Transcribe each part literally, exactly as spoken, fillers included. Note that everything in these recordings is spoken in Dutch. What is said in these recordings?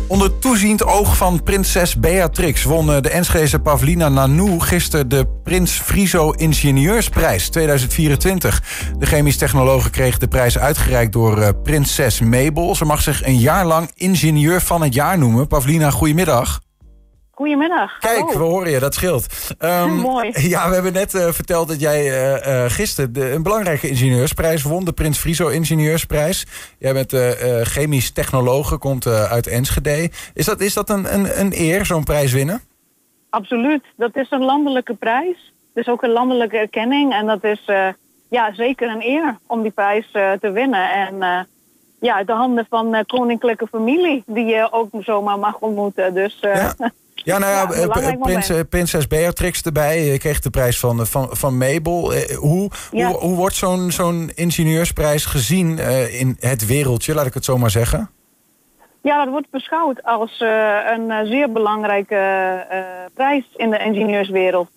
Onder toeziend oog van prinses Beatrix won de Enschedese Pavlina Nanou gisteren de Prins Friso Ingenieursprijs tweeduizend vierentwintig. De chemisch technologe kreeg de prijs uitgereikt door prinses Mabel. Ze mag zich een jaar lang ingenieur van het jaar noemen. Pavlina, goedemiddag. Goedemiddag. Kijk, Hallo. we horen je, dat scheelt. Um, Mooi. Ja, we hebben net uh, verteld dat jij uh, uh, gisteren de, een belangrijke ingenieursprijs won. De Prins Friso Ingenieursprijs. Jij bent uh, uh, chemisch technologe, komt uh, uit Enschede. Is dat, is dat een, een, een eer, zo'n prijs winnen? Absoluut. Dat is een landelijke prijs. Dus ook een landelijke erkenning. En dat is uh, ja, zeker een eer om die prijs uh, te winnen. En uh, ja, uit de handen van uh, koninklijke familie, die je ook zomaar mag ontmoeten. Dus... Uh, ja. Ja, nou ja, ja prins, prinses Beatrix erbij. Je kreeg de prijs van, van, van Mabel. Hoe, ja. hoe, hoe wordt zo'n zo'n ingenieursprijs gezien uh, in het wereldje, laat ik het zo maar zeggen? Ja, dat wordt beschouwd als uh, een uh, zeer belangrijke uh, prijs in de ingenieurswereld.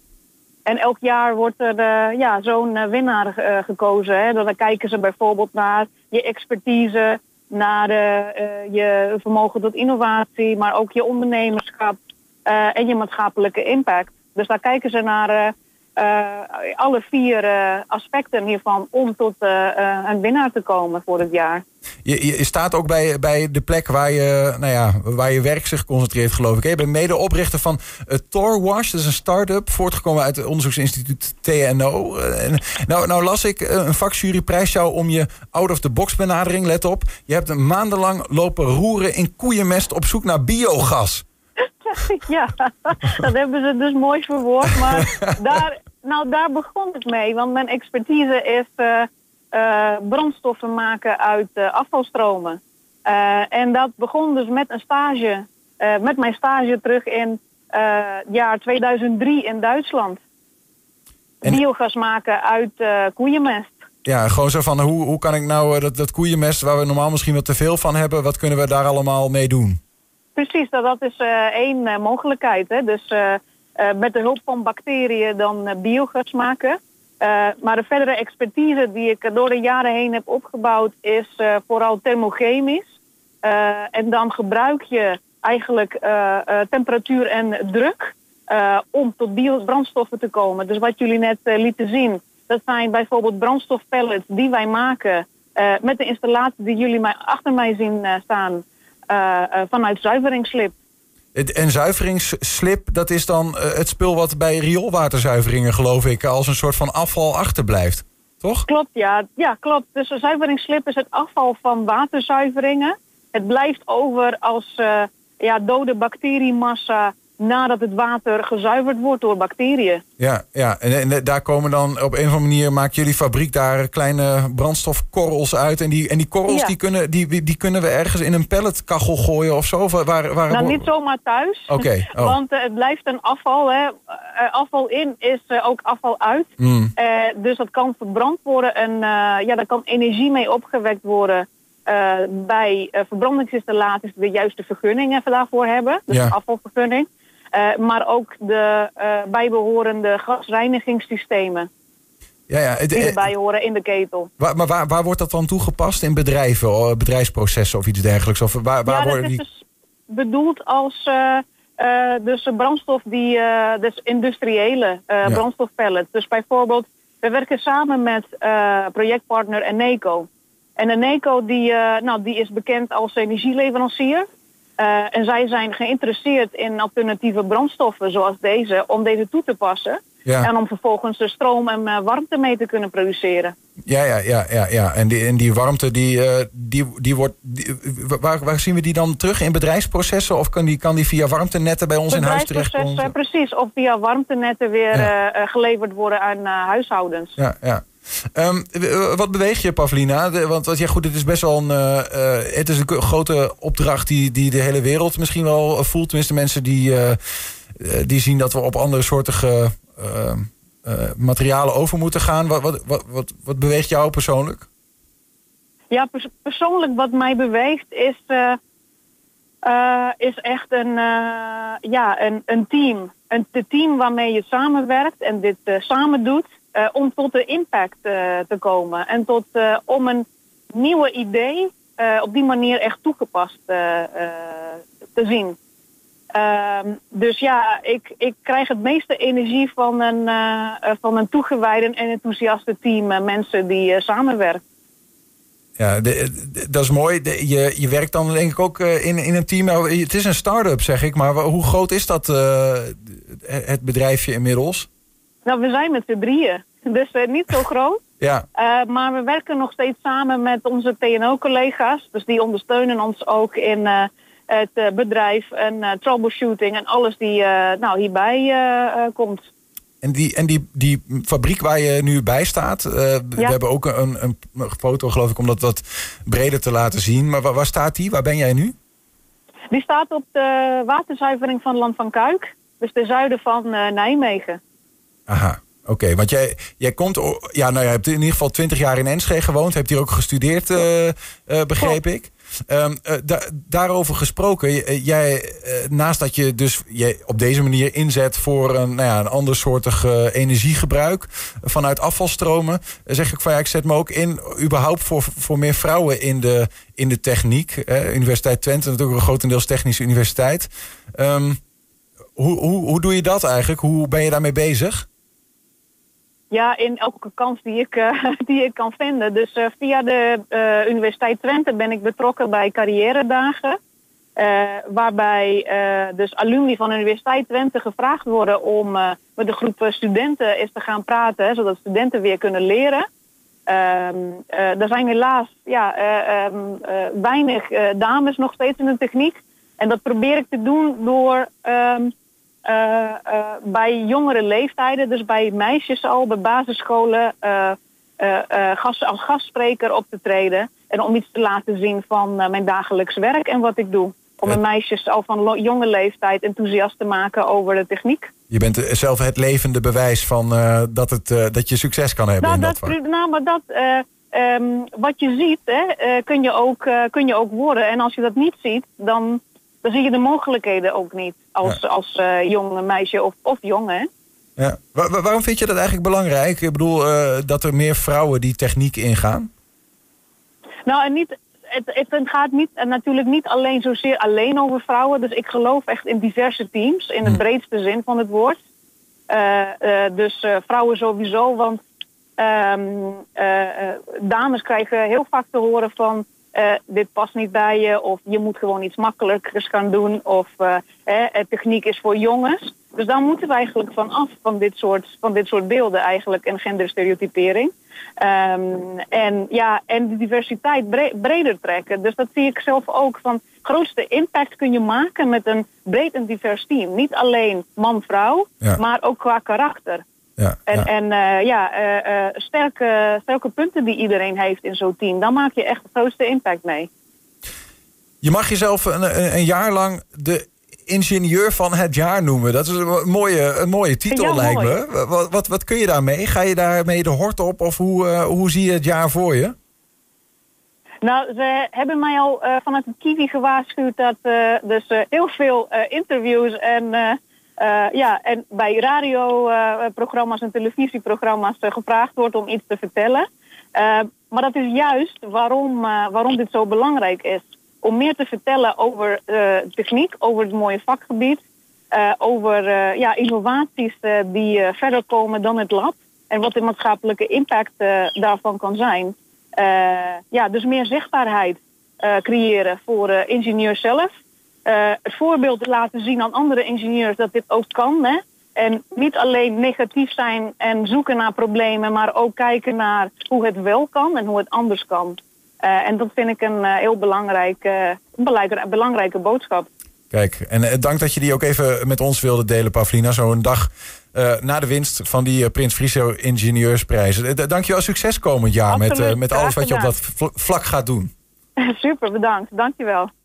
En elk jaar wordt er uh, ja, zo'n uh, winnaar uh, gekozen. Hè. Dan kijken ze bijvoorbeeld naar je expertise, naar uh, uh, je vermogen tot innovatie, maar ook je ondernemerschap uh, en je maatschappelijke impact. Dus daar kijken ze naar uh, uh, alle vier uh, aspecten hiervan om tot uh, uh, een winnaar te komen voor het jaar. Je, je staat ook bij, bij de plek waar je, nou ja, waar je werk zich concentreert, geloof ik. Je bent medeoprichter van uh, Torwash. Dat is een start-up, voortgekomen uit het onderzoeksinstituut T N O. Uh, nou, nou las ik, uh, een vakjury prijst jou om je out-of-the-box benadering. Let op, je hebt een maandenlang lopen roeren in koeienmest op zoek naar biogas. Ja, dat hebben ze dus mooi verwoord. Maar daar, nou, daar begon het mee. Want mijn expertise is uh, uh, brandstoffen maken uit uh, afvalstromen. Uh, en dat begon dus met een stage. Uh, met mijn stage terug in uh, jaar tweeduizend drie in Duitsland. En... biogas maken uit uh, koeienmest. Ja, gewoon zo van, hoe, hoe kan ik nou uh, dat, dat koeienmest waar we normaal misschien wat te veel van hebben, wat kunnen we daar allemaal mee doen? Precies, dat, dat is uh, één uh, mogelijkheid. Hè? Dus uh, uh, met de hulp van bacteriën dan uh, biogas maken. Uh, maar de verdere expertise die ik door de jaren heen heb opgebouwd is uh, vooral thermochemisch. Uh, en dan gebruik je eigenlijk uh, uh, temperatuur en druk uh, om tot biobrandstoffen te komen. Dus wat jullie net uh, lieten zien, dat zijn bijvoorbeeld brandstofpellets die wij maken uh, met de installatie die jullie mij, achter mij zien uh, staan. Uh, uh, vanuit zuiveringsslip. En zuiveringsslip, dat is dan uh, het spul wat bij rioolwaterzuiveringen, geloof ik, als een soort van afval achterblijft, toch? Klopt, ja. Ja, klopt. Dus de zuiveringsslip is het afval van waterzuiveringen. Het blijft over als uh, ja, dode bacteriemassa nadat het water gezuiverd wordt door bacteriën. Ja, ja. En, en daar komen dan op een of andere manier, maakt jullie fabriek daar kleine brandstofkorrels uit. En die, en die korrels ja. die, kunnen, die, die kunnen we ergens in een pelletkachel gooien of zo? Waar, waar, nou, niet zomaar thuis. Oké. Okay. Oh. Want uh, het blijft een afval. Hè. Uh, afval in is uh, ook afval uit. Mm. Uh, dus dat kan verbrand worden en uh, ja, daar kan energie mee opgewekt worden. Uh, bij uh, verbrandingsinstallaties de juiste vergunningen daarvoor hebben. Dus ja. een afvalvergunning. Uh, maar ook de uh, bijbehorende gasreinigingssystemen. Ja, ja, het, die erbij horen in de ketel. Waar, maar waar, waar wordt dat dan toegepast? In bedrijven, bedrijfsprocessen of iets dergelijks? Of waar, waar ja, dat worden is die... dus bedoeld als uh, uh, dus een brandstof die, uh, dus industriële uh, ja. brandstofpellets. Dus bijvoorbeeld, we werken samen met uh, projectpartner Eneco. En Eneco die, uh, nou, die is bekend als energieleverancier. Uh, en zij zijn geïnteresseerd in alternatieve brandstoffen zoals deze, om deze toe te passen. Ja. En om vervolgens de stroom en uh, warmte mee te kunnen produceren. Ja, ja, ja, ja, ja. En, die, en die warmte, die, uh, die, die wordt. Die, waar, waar zien we die dan terug? In bedrijfsprocessen? Of kan die, kan die via warmtenetten bij ons in huis terechtkomen? Precies, of via warmtenetten weer ja. uh, geleverd worden aan uh, huishoudens. Ja, ja. Um, wat beweeg je, Pavlina? De, want, want ja, goed, het is best wel een, uh, uh, het is een grote opdracht die, die de hele wereld misschien wel voelt. Tenminste, mensen die, uh, die zien dat we op andere soortige uh, uh, materialen over moeten gaan. Wat, wat, wat, wat, wat beweegt jou persoonlijk? Ja, pers- persoonlijk wat mij beweegt is, uh, uh, is echt een, uh, ja, een, een team. Een team waarmee je samenwerkt en dit uh, samen doet. Uh, om tot de impact uh, te komen. En tot, uh, om een nieuwe idee uh, op die manier echt toegepast uh, uh, te zien. Uh, dus ja, ik, ik krijg het meeste energie van een, uh, van een toegewijde en enthousiaste team uh, mensen die uh, samenwerken. Ja, de, de, dat is mooi. De, je, je werkt dan denk ik ook uh, in, in een team. Nou, het is een start-up, zeg ik. Maar hoe groot is dat, uh, het bedrijfje inmiddels? Nou, we zijn met z'n drieën. Dus uh, niet zo groot. Ja. Uh, maar we werken nog steeds samen met onze T en O-collega's. Dus die ondersteunen ons ook in uh, het uh, bedrijf en uh, troubleshooting en alles die uh, nou, hierbij uh, uh, komt. En die, en die, die fabriek waar je nu bij staat, uh, ja. we hebben ook een, een, een foto geloof ik om dat wat breder te laten zien. Maar waar, waar staat die? Waar ben jij nu? Die staat op de waterzuivering van Land van Kuik. Dus ten zuiden van uh, Nijmegen. Aha. Oké, okay, want jij, jij komt, ja, nou, je hebt in ieder geval twintig jaar in Enschede gewoond. Hebt hier ook gestudeerd, uh, uh, begreep ik. Um, uh, da- daarover gesproken, jij, uh, naast dat je dus je op deze manier inzet voor een, nou ja, een andersoortig uh, energiegebruik vanuit afvalstromen, zeg ik van ja, ik zet me ook in überhaupt voor, voor meer vrouwen in de, in de techniek. Uh, Universiteit Twente, natuurlijk een grotendeels technische universiteit. Um, hoe, hoe, hoe doe je dat eigenlijk? Hoe ben je daarmee bezig? Ja, in elke kans die ik, uh, die ik kan vinden. Dus uh, via de uh, Universiteit Twente ben ik betrokken bij carrièredagen. Uh, waarbij uh, dus alumni van de Universiteit Twente gevraagd worden om uh, met een groep studenten eens te gaan praten. Hè, zodat studenten weer kunnen leren. Uh, uh, er zijn helaas ja, uh, um, uh, weinig uh, dames nog steeds in de techniek. En dat probeer ik te doen door... Um, Uh, uh, bij jongere leeftijden, dus bij meisjes al, bij basisscholen, uh, uh, uh, gast, als gastspreker op te treden. En om iets te laten zien van uh, mijn dagelijks werk en wat ik doe. Om mijn meisjes al van lo- jonge leeftijd enthousiast te maken over de techniek. Je bent zelf het levende bewijs van uh, dat, het, uh, dat je succes kan hebben nou, in dat, dat vak. Nou, maar dat, uh, um, wat je ziet, hè, uh, kun, je ook, uh, kun je ook worden. En als je dat niet ziet, dan... dan zie je de mogelijkheden ook niet als, ja. als uh, jong meisje of, of jongen. Ja. Waar, waarom vind je dat eigenlijk belangrijk? Ik bedoel, uh, dat er meer vrouwen die techniek ingaan? Nou, en niet, het, het gaat niet, natuurlijk niet alleen zozeer alleen over vrouwen. Dus ik geloof echt in diverse teams, in het hm. breedste zin van het woord. Uh, uh, dus uh, vrouwen sowieso, want um, uh, uh, dames krijgen heel vaak te horen van... Uh, dit past niet bij je, of je moet gewoon iets makkelijkers gaan doen, of uh, eh, techniek is voor jongens. Dus daar moeten we eigenlijk van af, van dit soort, van dit soort beelden eigenlijk, en genderstereotypering. Um, en ja, en de diversiteit bre- breder trekken. Dus dat zie ik zelf ook, van grootste impact kun je maken met een breed en divers team. Niet alleen man-vrouw, ja. maar ook qua karakter. Ja, en ja, en, uh, ja uh, uh, sterke, sterke punten die iedereen heeft in zo'n team. Dan maak je echt de grootste impact mee. Je mag jezelf een, een, een jaar lang de ingenieur van het jaar noemen. Dat is een mooie, een mooie titel, ja, lijkt mooi. me. Wat, wat, wat kun je daarmee? Ga je daarmee de hort op? Of hoe, uh, hoe zie je het jaar voor je? Nou, ze hebben mij al uh, vanuit het Kiwi gewaarschuwd... dat uh, dus uh, heel veel uh, interviews en... Uh, Uh, ja, en bij radioprogramma's uh, en televisieprogramma's uh, gevraagd wordt om iets te vertellen. Uh, maar dat is juist waarom, uh, waarom dit zo belangrijk is. Om meer te vertellen over uh, techniek, over het mooie vakgebied. Uh, over uh, ja, innovaties uh, die uh, verder komen dan het lab. En wat de maatschappelijke impact uh, daarvan kan zijn. Uh, ja, dus meer zichtbaarheid uh, creëren voor uh, ingenieurs zelf. Uh, het voorbeeld laten zien aan andere ingenieurs dat dit ook kan. Hè? En niet alleen negatief zijn en zoeken naar problemen, maar ook kijken naar hoe het wel kan en hoe het anders kan. Uh, en dat vind ik een uh, heel belangrijk, uh, belangrijke, belangrijke boodschap. Kijk, en uh, dank dat je die ook even met ons wilde delen, Pavlina. Zo'n dag uh, na de winst van die uh, Prins Friso Ingenieursprijzen. Uh, dank je wel, succes komend jaar met, uh, met alles wat je op dat vlak gaat doen. Super, bedankt. Dank je wel.